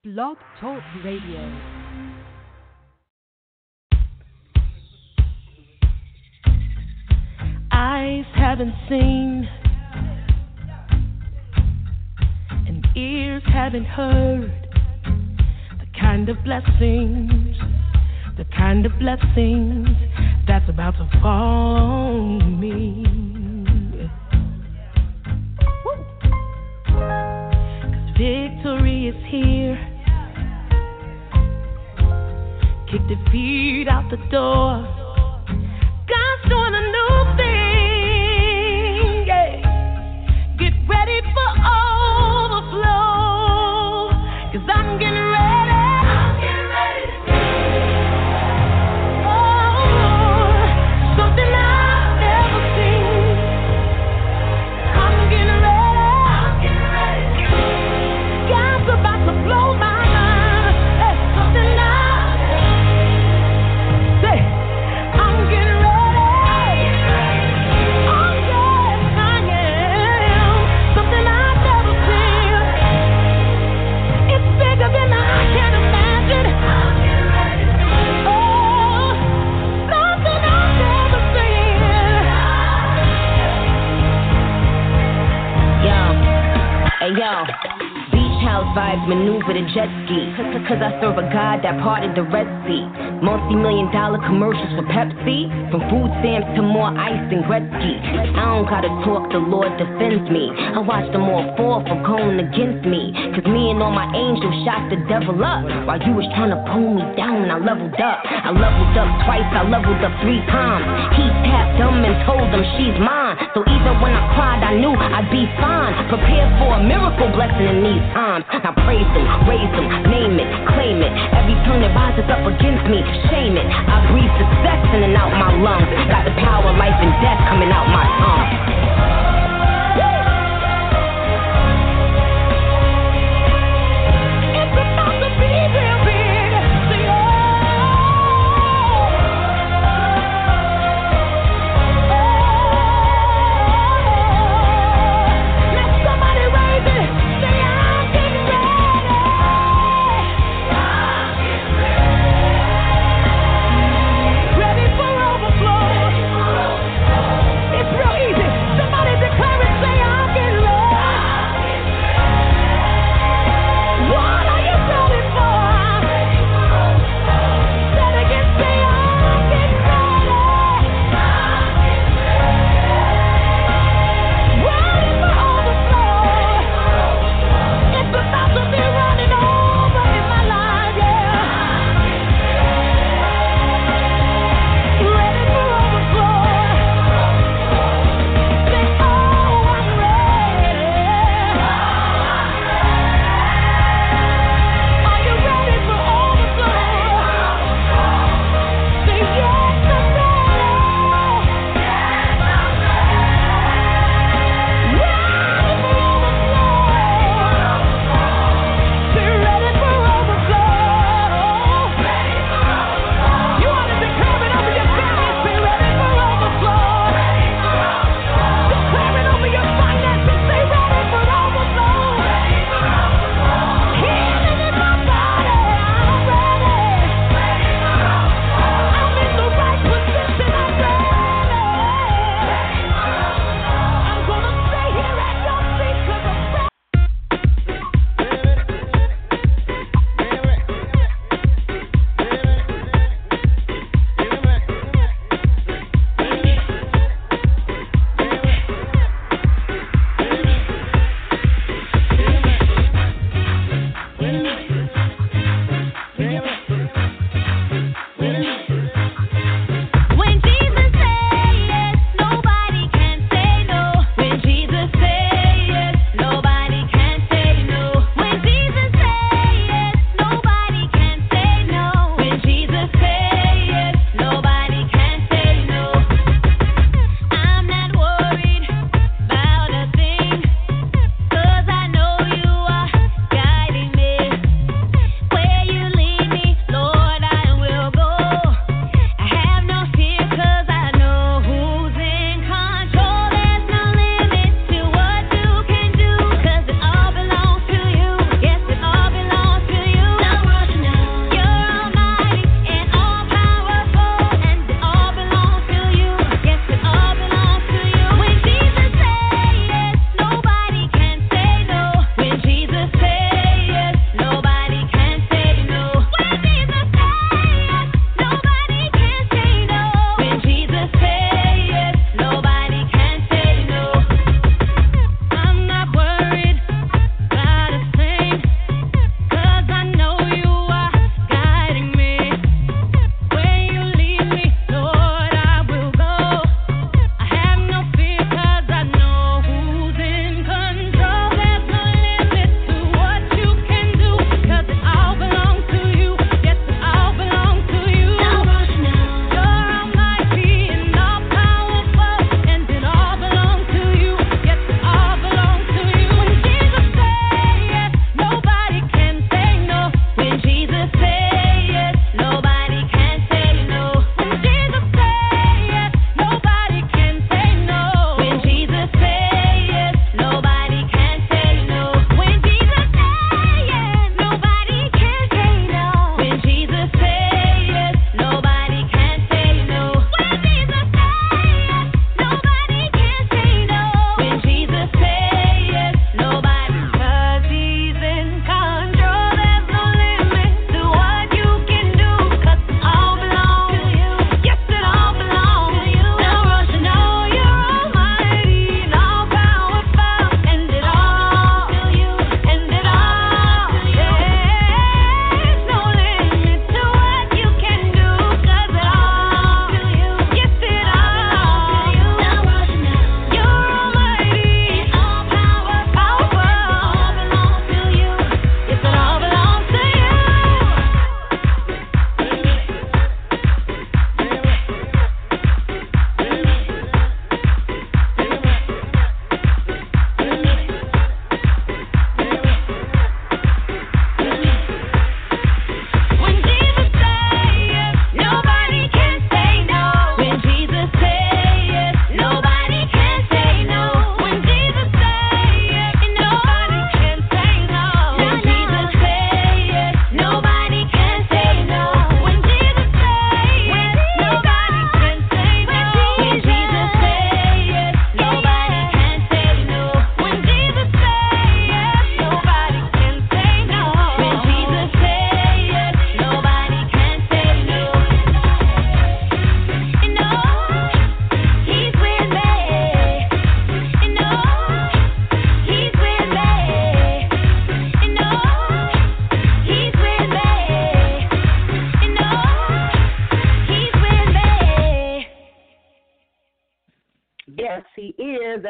Blog Talk Radio. Eyes haven't seen, and ears haven't heard the kind of blessings that's about to fall on me. 'Cause victory is here. Kick defeat out the door. God's doing a new thing, yeah. Get ready for overflow, 'cause I'm getting ready. I'm getting ready to see. Oh, something I've never seen. I'm getting ready. I'm getting ready. God's about to blow my mind. That's something Yo, beach house vibes maneuver the jet ski. Cause I serve a God that parted the Red Sea. Multi-million-dollar commercials for Pepsi. From food stamps to more ice than Gretzky. I don't gotta talk, the Lord defends me. I watch them all fall for going against me. Cause me and all my angels shot the devil up. While you was trying to pull me down, I leveled up. I leveled up twice, I leveled up 3 times. He tapped them and told them she's mine. So even when I cried, I knew I'd be fine. Prepared for a miracle blessing in these times. Now praise him, raise him, name it, claim it. Every tongue that rises up against me, shame it. I breathe success in and out my lungs. Got the power of life and death coming out my tongue. Ready for overflow. It's real easy. Somebody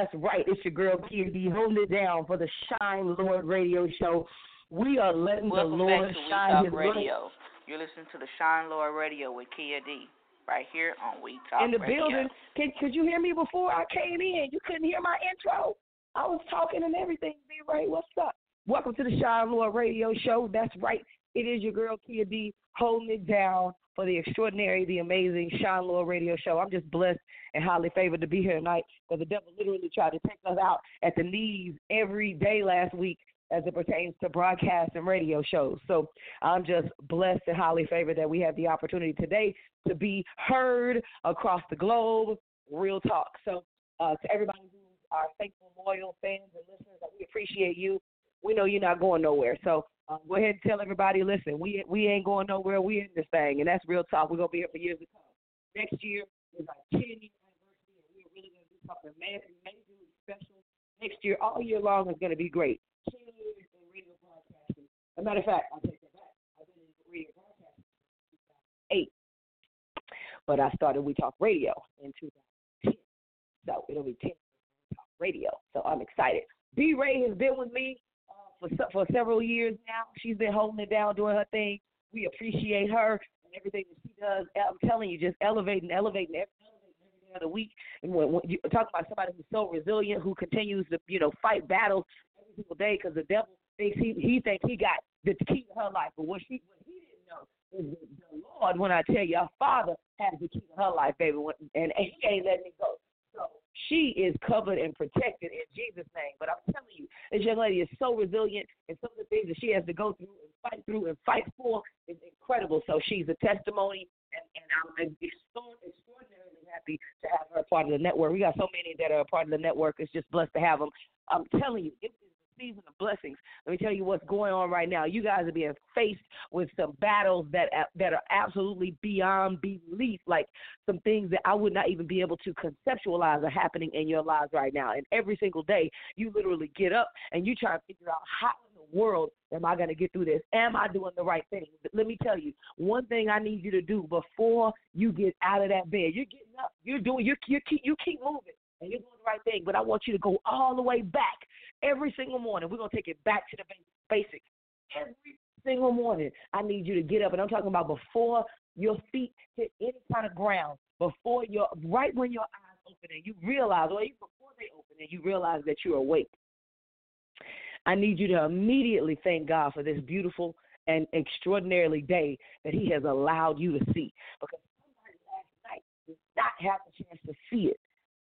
That's right. It's your girl, Kia D, holding it down for the Shine Lord Radio Show. We are letting Welcome the Lord back to shine His His Radio. light. You're listening to the Shine Lord Radio with Kia D, right here on We Talk In the Radio. building. Could you hear me before I came in? You couldn't hear my intro. I was talking and everything. B-Ray, what's up? Welcome to the Shine Lord Radio Show. That's right. It is your girl, Kia D, holding it down for the extraordinary, the amazing Shine Lord Radio Show. I'm just blessed and highly favored to be here tonight because the devil literally tried to take us out at the knees every day last week as it pertains to broadcast and radio shows. So I'm just blessed and highly favored that we have the opportunity today to be heard across the globe, real talk. So to everybody who are faithful, loyal fans and listeners, we appreciate you. We know you're not going nowhere. So go ahead and tell everybody, listen, we ain't going nowhere. We in this thing, and that's real talk. We're going to be here for years to come. Next year is our 10-year anniversary, and we're really going to do something amazingly special. Next year, all year long, is going to be great. 10 years in radio broadcasting. As a matter of fact, I'll take that back. I've been in radio broadcasting since 2008, but I started We Talk Radio in 2010. So it'll be 10 years We Talk Radio. So I'm excited. B-Ray has been with me for several years now. She's been holding it down, doing her thing. We appreciate her and everything that she does. I'm telling you, just elevating every day of the week. And when you talk about somebody who's so resilient, who continues to, fight battles every single day because the devil thinks he thinks he got the key to her life. But what he didn't know is the Lord, when I tell you, our Father has the key to her life, baby, and he ain't letting it go. So she is covered and protected in Jesus' name. But I'm telling you, this young lady is so resilient, and some of the things that she has to go through and fight for is incredible. So she's a testimony, and I'm extraordinarily happy to have her part of the network. We got so many that are a part of the network. It's just blessed to have them. I'm telling you, it is a season of blessings. Let me tell you what's going on right now. You guys are being faced with some battles that are absolutely beyond belief, like some things that I would not even be able to conceptualize are happening in your lives right now. And every single day, you literally get up and you try to figure out how in the world am I going to get through this? Am I doing the right thing? But let me tell you, one thing I need you to do before you get out of that bed, you're getting up, you keep moving. And you're doing the right thing, but I want you to go all the way back every single morning. We're going to take it back to the basics. Every single morning, I need you to get up, and I'm talking about before your feet hit any kind of ground, right when your eyes open and you realize, or even before they open and you realize that you're awake. I need you to immediately thank God for this beautiful and extraordinarily day that he has allowed you to see, because somebody last night did not have the chance to see it.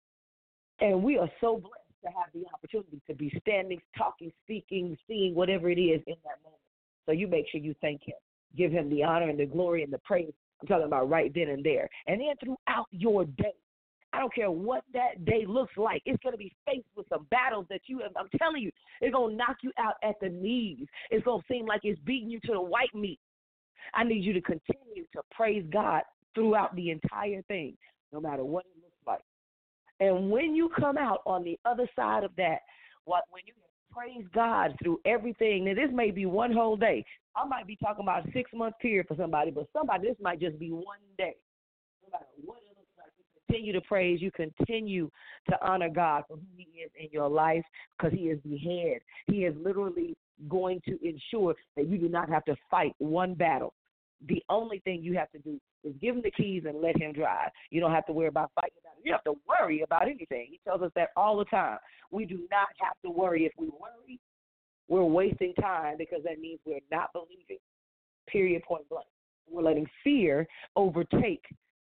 And we are so blessed to have the opportunity to be standing, talking, speaking, seeing, whatever it is in that moment. So you make sure you thank him. Give him the honor and the glory and the praise. I'm talking about right then and there. And then throughout your day, I don't care what that day looks like, it's going to be faced with some battles that you have. I'm telling you, it's going to knock you out at the knees. It's going to seem like it's beating you to the white meat. I need you to continue to praise God throughout the entire thing, no matter what it looks like. And when you come out on the other side of that, when you praise God through everything, now this may be one whole day. I might be talking about a 6-month period for somebody, but this might just be one day. No matter what it looks like, you continue to praise, you continue to honor God for who he is in your life, because he is the head. He is literally going to ensure that you do not have to fight one battle. The only thing you have to do is give him the keys and let him drive. You don't have to worry about fighting about it. You don't have to worry about anything. He tells us that all the time. We do not have to worry. If we worry, we're wasting time, because that means we're not believing, period, point blank. We're letting fear overtake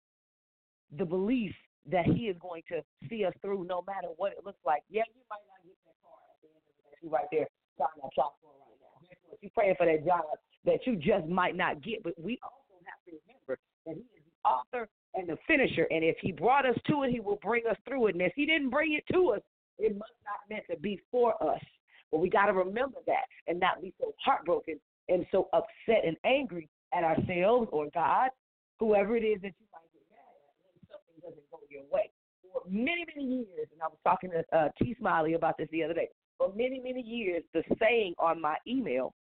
the belief that he is going to see us through no matter what it looks like. Yeah, you might not get that car at the end of the day. You're right there trying to shop for right now. You're praying for that job that you just might not get. But we also have to remember that he is the author and the finisher. And if he brought us to it, he will bring us through it. And if he didn't bring it to us, it must not meant to be for us. But we got to remember that and not be so heartbroken and so upset and angry at ourselves or God, whoever it is that you might get mad at when something doesn't go your way. For many, many years, and I was talking to T. Smiley about this the other day, for many, many years, the saying on my email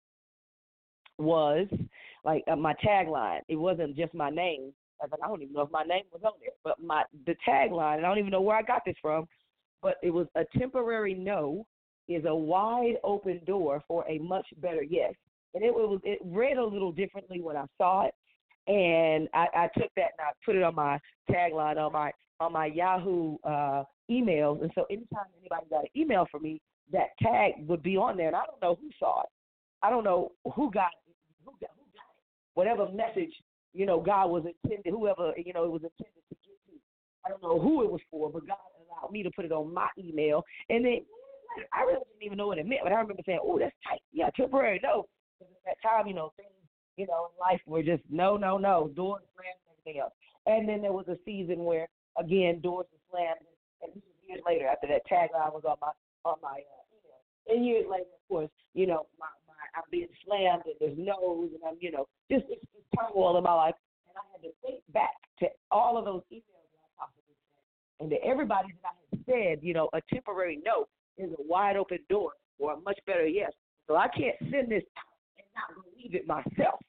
was, like my tagline, it wasn't just my name. I don't even know if my name was on there, but the tagline, and I don't even know where I got this from, but it was a temporary no is a wide open door for a much better yes. And it read a little differently when I saw it, and I took that and I put it on my tagline on my Yahoo emails. And so anytime anybody got an email from me, that tag would be on there, and I don't know who saw it. I don't know who got it. Whatever message, God was intended, whoever, it was intended to get to. I don't know who it was for, but God allowed me to put it on my email. And then I really didn't even know what it meant, but I remember saying, oh, that's tight. Yeah, temporary, no. Because at that time, things, in life were just no, doors slammed and everything else. And then there was a season where, again, doors were slammed. And this was years later after that tagline was on my email. And years later, of course, I'm being slammed and there's no's and I'm, just it's turmoil in my life. And I had to think back to all of those emails that I possibly sent. And to everybody that I had said, a temporary no is a wide open door or a much better yes. So I can't send this out and not believe it myself.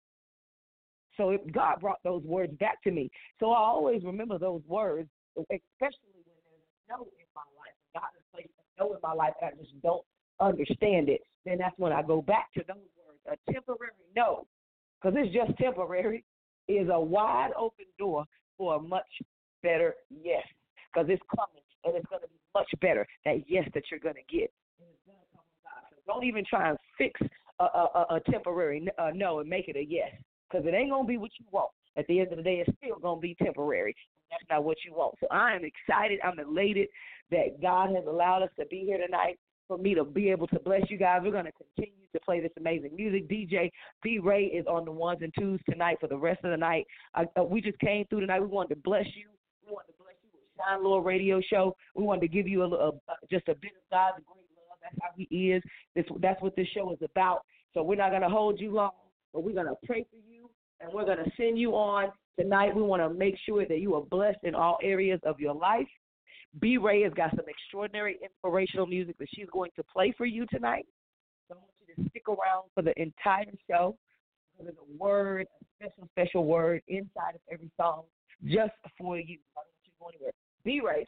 So God brought those words back to me. So I always remember those words, especially when there's a no in my life. God has placed a no in my life and I just don't understand it. Then that's when I go back to those words. A temporary no, because it's just temporary, is a wide open door for a much better yes, because it's coming and it's going to be much better, that yes that you're going to get. And it's going to come from God. So don't even try and fix a temporary no and make it a yes, because it ain't going to be what you want. At the end of the day, it's still going to be temporary. That's not what you want. So I am excited. I'm elated that God has allowed us to be here tonight, for me to be able to bless you guys. We're going to continue to play this amazing music. DJ B. Ray is on the ones and twos tonight for the rest of the night. We just came through tonight. We wanted to bless you. We wanted to bless you with Shine Lord Radio Show. We wanted to give you just a bit of God's great love. That's how He is. That's what this show is about. So we're not going to hold you long, but we're going to pray for you, and we're going to send you on tonight. We want to make sure that you are blessed in all areas of your life. B. Ray has got some extraordinary inspirational music that she's going to play for you tonight. So I want you to stick around for the entire show. There's a word, a special word inside of every song just for you. I don't want you to go anywhere. B. Ray.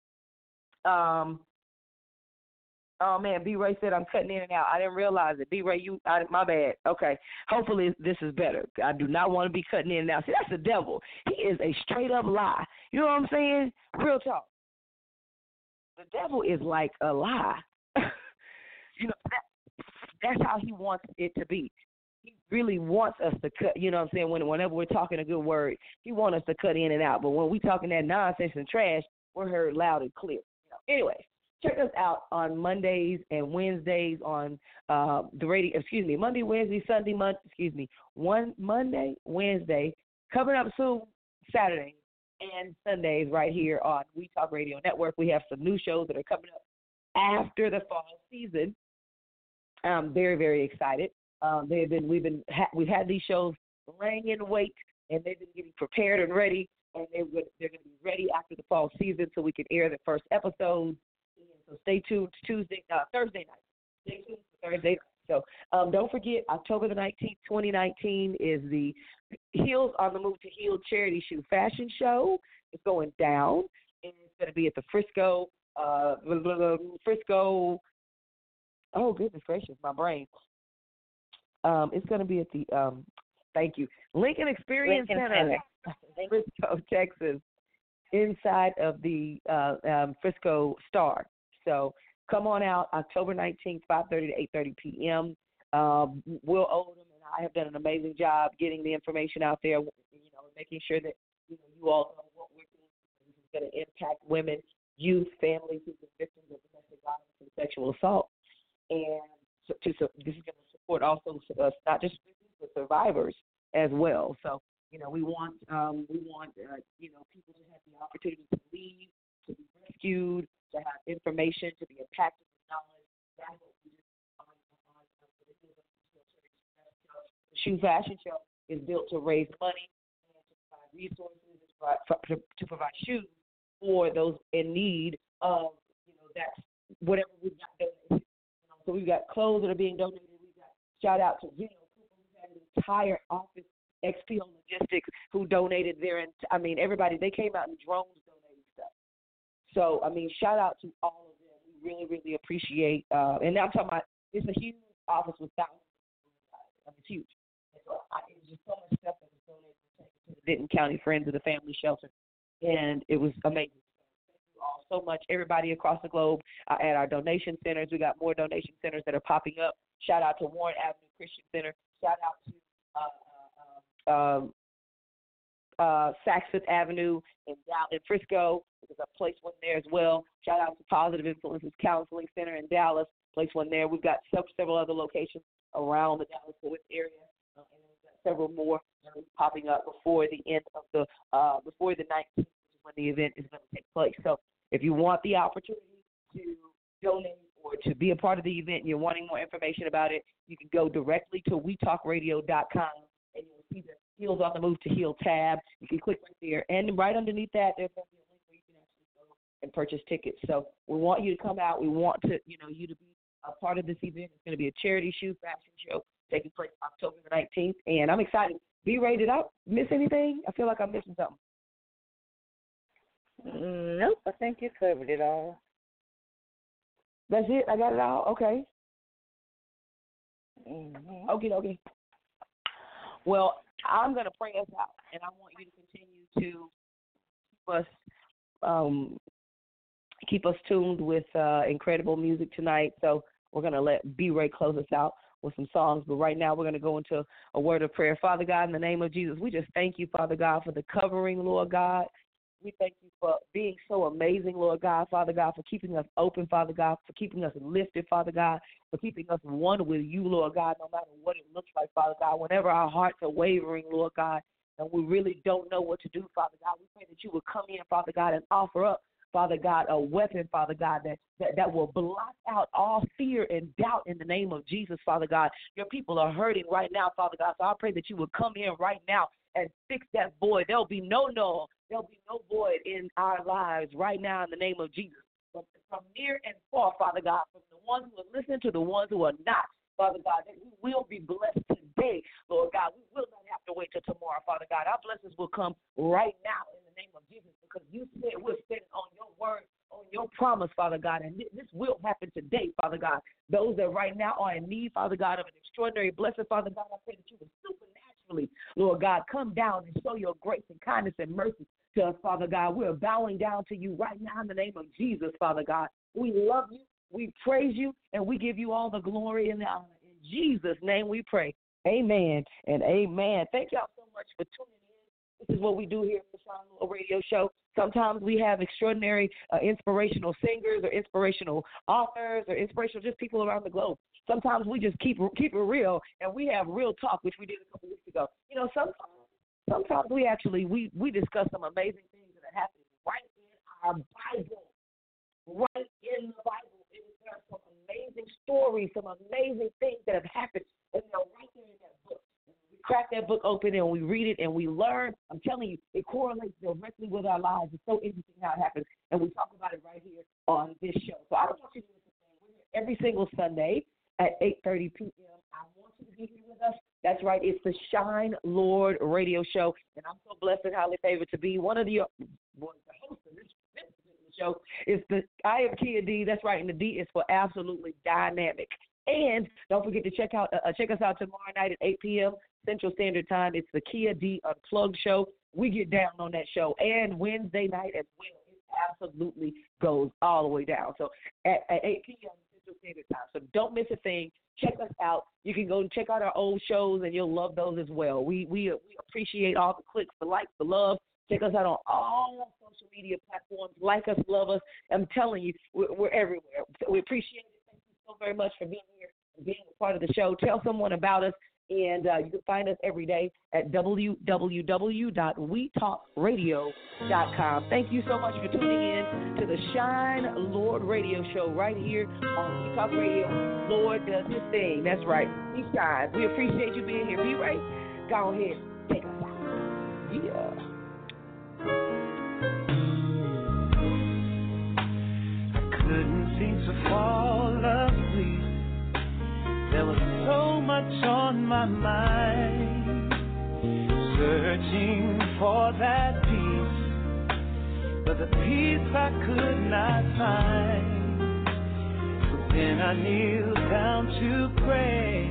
Oh, man, B. Ray said I'm cutting in and out. I didn't realize it. B. Ray, my bad. Okay. Hopefully this is better. I do not want to be cutting in and out. See, that's the devil. He is a straight-up lie. You know what I'm saying? Real talk. The devil is like a lie. That's how he wants it to be. He really wants us to cut, you know what I'm saying, whenever we're talking a good word, he wants us to cut in and out. But when we're talking that nonsense and trash, we're heard loud and clear. Anyway, check us out on Mondays and Wednesdays on the radio, Monday, Wednesday, Sunday, Monday, Wednesday, coming up soon, Saturday and Sundays right here on We Talk Radio Network. We have some new shows that are coming up after the fall season. I'm very, very excited. We've had these shows laying in wait, and they've been getting prepared and ready, and they're going to be ready after the fall season so we can air the first episode. So stay tuned Thursday night. Stay tuned for Thursday night. So don't forget, October the 19th, 2019 is the Heels on the Move to Heal charity shoe fashion show. It's going down, and it's going to be at the Frisco. Oh, goodness gracious, my brain. It's going to be at the, thank you, Lincoln Experience Center, Frisco, Texas, inside of the Frisco Star. So come on out October 19th, 5:30 to 8:30 p.m. Will Oldham and I have done an amazing job getting the information out there, making sure that you all know what we're doing. This is going to impact women, youth, families who've been victims of domestic violence and sexual assault. And this is going to support also not just victims, but survivors as well. So, we want people to have the opportunity to leave, to be rescued, to have information, to be impacted with knowledge. That's what we do on the Shoe Fashion Show is built to raise money and to provide resources, to provide shoes for those in need of, that's whatever we've got donated. So we've got clothes that are being donated. We've got shout out to Gino Cooper, who had an entire office, XPO Logistics, who donated everybody, they came out in drones donating stuff. So, I mean, shout out to all of them. We really, really appreciate. And I'm talking about, it's a huge office with thousands. It's huge. It's just so much stuff that was donated to the Denton County Friends of the Family Shelter, and it was amazing. Thank you all so much, everybody across the globe at our donation centers. We got more donation centers that are popping up. Shout out to Warren Avenue Christian Center. Shout out to Saks Fifth Avenue in Frisco. There's a place one there as well. Shout out to Positive Influences Counseling Center in Dallas. Place one there. We've got several other locations around the Dallas-Fort Worth area, and we've got several more popping up before the end of before the 19th, which is when the event is going to take place. So if you want the opportunity to donate or to be a part of the event and you're wanting more information about it, you can go directly to wetalkradio.com, and you'll see the Heels on the Move to Heal tab. You can click right there, and right underneath that, there's going to be a link where you can actually go and purchase tickets. So we want you to come out. We want to, you to be a part of this event. It's going to be a charity shoe fashion show taking place October the 19th, and I'm excited. Be ready. Did I miss anything? I feel like I'm missing something. Nope, I think you covered it all. That's it? I got it all? Okay. Mm-hmm. Okay. Well, I'm going to pray us out, and I want you to continue to keep us tuned with incredible music tonight. So we're going to let B-Ray close us out with some songs. But right now we're going to go into a word of prayer. Father God, in the name of Jesus, we just thank you, Father God, for the covering, Lord God. We thank you for being so amazing, Lord God, Father God, for keeping us open, Father God, for keeping us lifted, Father God, for keeping us one with you, Lord God, no matter what it looks like, Father God. Whenever our hearts are wavering, Lord God, and we really don't know what to do, Father God, we pray that you would come in, Father God, and offer up, Father God, a weapon, Father God, that will blot out all fear and doubt in the name of Jesus, Father God. Your people are hurting right now, Father God, so I pray that you would come in right now and fix that void. There'll be no void in our lives right now in the name of Jesus. From near and far, Father God, from the ones who are listening to the ones who are not, Father God, that we will be blessed today, Lord God. We will not have to wait till tomorrow, Father God. Our blessings will come right now in the name of Jesus, because you said we're standing on your word, on your promise, Father God, and this will happen today, Father God. Those that right now are in need, Father God, of an extraordinary blessing, Father God, I pray that you would supernaturally, Lord God, come down and show your grace and kindness and mercy to us, Father God. We're bowing down to you right now in the name of Jesus, Father God. We love you, we praise you, and we give you all the glory and the honor. In Jesus' name we pray. Amen and amen. Thank y'all so much for tuning in. This is what we do here at the Sean Lord Radio Show. Sometimes we have extraordinary inspirational singers or inspirational authors or inspirational just people around the globe. Sometimes we just keep it real, and we have real talk, which we did a couple weeks ago. Sometimes we actually we discuss some amazing things that are happening right in our Bible. Right in the Bible. There are some amazing stories, some amazing things that have happened, and they're right there in that book. We crack that book open and we read it and we learn. I'm telling you, it correlates directly with our lives. It's so interesting how it happens, and we talk about it right here on this show. So I don't want you to miss a thing. We're here every single Sunday at 8:30 p.m. I want you to be here with us. That's right. It's the Shine Lord Radio Show, and I'm so blessed and highly favored to be one of the hosts of this show. I am Kia D. That's right, and the D is for absolutely dynamic. And don't forget to check us out tomorrow night at 8 p.m. Central Standard Time. It's the Kia D Unplugged show. We get down on that show, and Wednesday night as well. It absolutely goes all the way down. So at 8 p.m. Central Standard Time. So don't miss a thing. Check us out. You can go and check out our old shows, and you'll love those as well. We appreciate all the clicks, the likes, the love. Check us out on all social media platforms. Like us, love us. I'm telling you, we're everywhere. We appreciate it. Thank you so very much for being here and being a part of the show. Tell someone about us, and you can find us every day at www.wetalkradio.com. Thank you so much for tuning in to the Shine Lord Radio Show right here on We Talk Radio. Lord does his thing. That's right. He shines. We appreciate you being here. B-Ray, go ahead. Take us out. Yeah. Couldn't seem to fall asleep. There was so much on my mind, searching for that peace but the peace I could not find. So then I kneeled down to pray.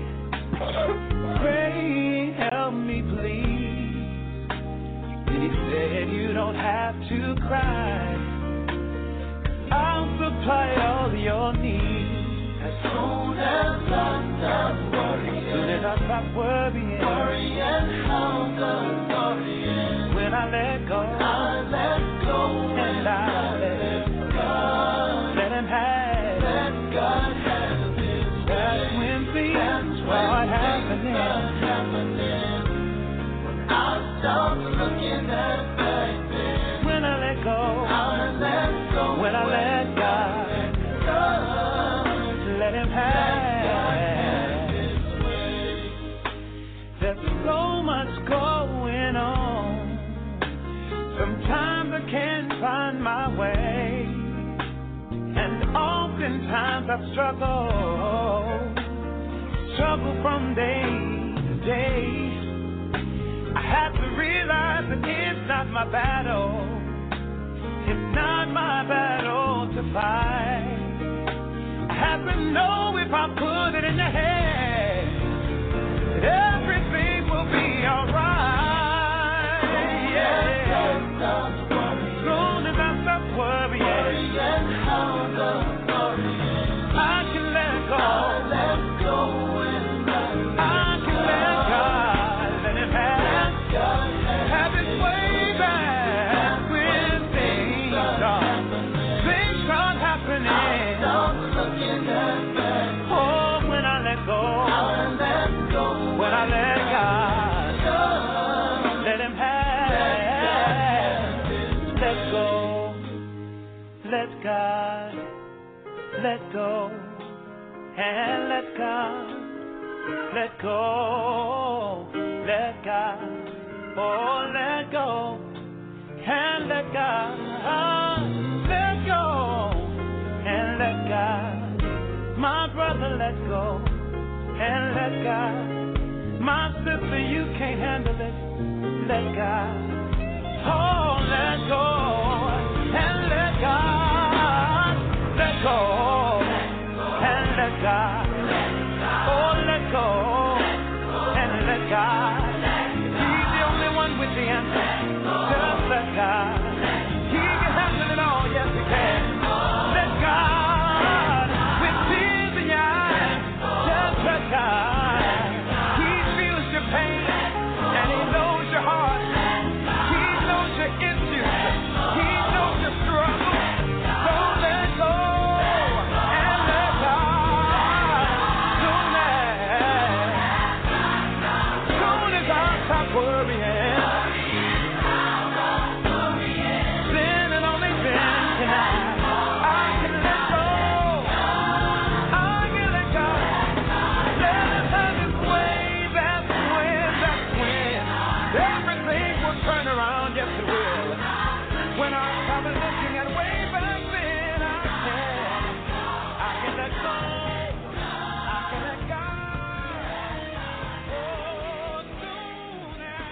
Pray, help me please. Then he said, you don't have to cry. I'll supply all your needs. As soon as I'm done worrying, as soon as I stop worrying, how done worrying, when I let go, I let go, and I let God, let Him have, let God have His way. That's when things start happening. When I stop looking at back then, when I let go, I let go, when I let God, let Him have His way. There's so much going on. Sometimes I can't find my way, and oftentimes I struggle from day to day. I have to realize that it's not my battle. It's not my battle to fight. I have to know if I put it in the head, that everything will be alright. Yeah. Soon as I stop worrying, I can let go. I can let God, let Him have His way back when things start happening. Oh, when I let go, when I let God, let Him have, let go, let God, let go, and let God, let go, let God, oh, let go, and let God, let go, and let God. My brother, let go, and let God. My sister, you can't handle it, let God. Oh, let go, and let God. Let go, and let God. Oh, let go, and let God. He's the only one with the answer. Just let God. He can handle it all, yes He can. Let God. With tears in your eyes, just let God. He feels your pain, and He knows your heart. He knows your issues. He knows your struggle. So let go, and let God. Soon as I stop worrying, then and only then can I can let go. I can let go. Let Him have His way. That's when everything will turn around. Yes, it will. When I stop looking at way back then, I can let go. I can let go. Oh, soon as.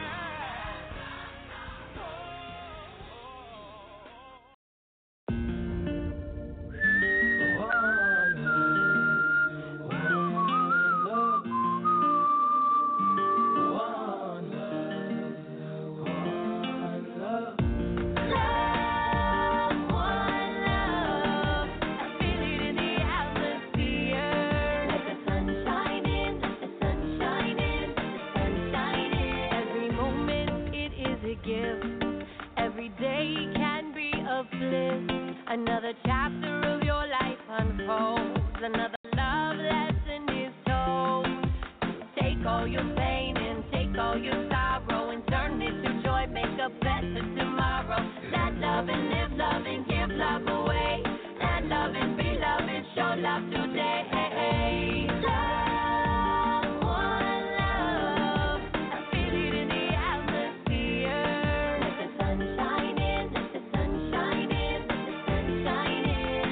Every moment it is a gift. Every day can be a bliss. Another chapter of your life unfolds. Another love lesson is told. Take all your pain and take all your sorrow and turn it to joy. Make a better tomorrow. Let love and live love and give love away. Let love and be love and show love today. Someone love. I feel it in the atmosphere. Let the sun shine in. Let the sun shine in. Let the sun shine in.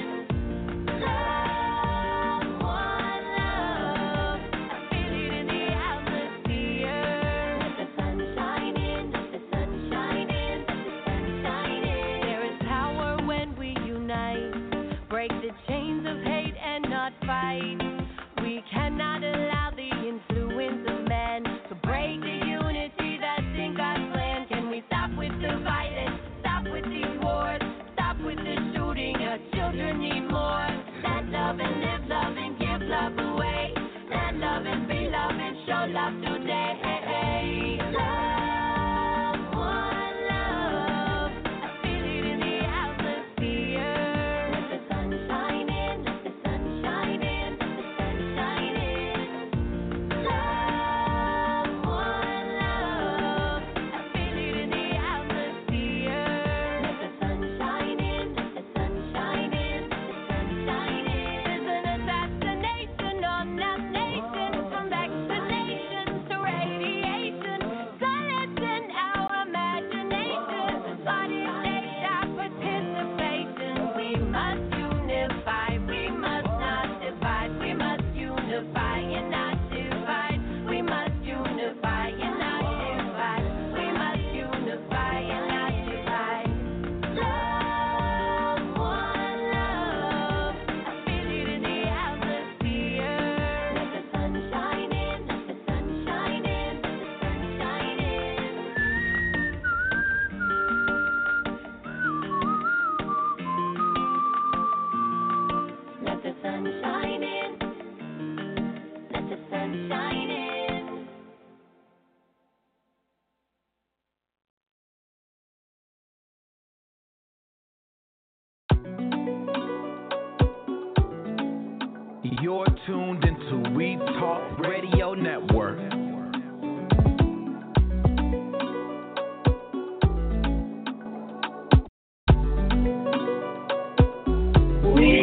Someone love. I feel it in the atmosphere. Let the sun shine in. Let the sun shine in. Let the sun shine in. There is power You're tuned into We Talk Radio Network. We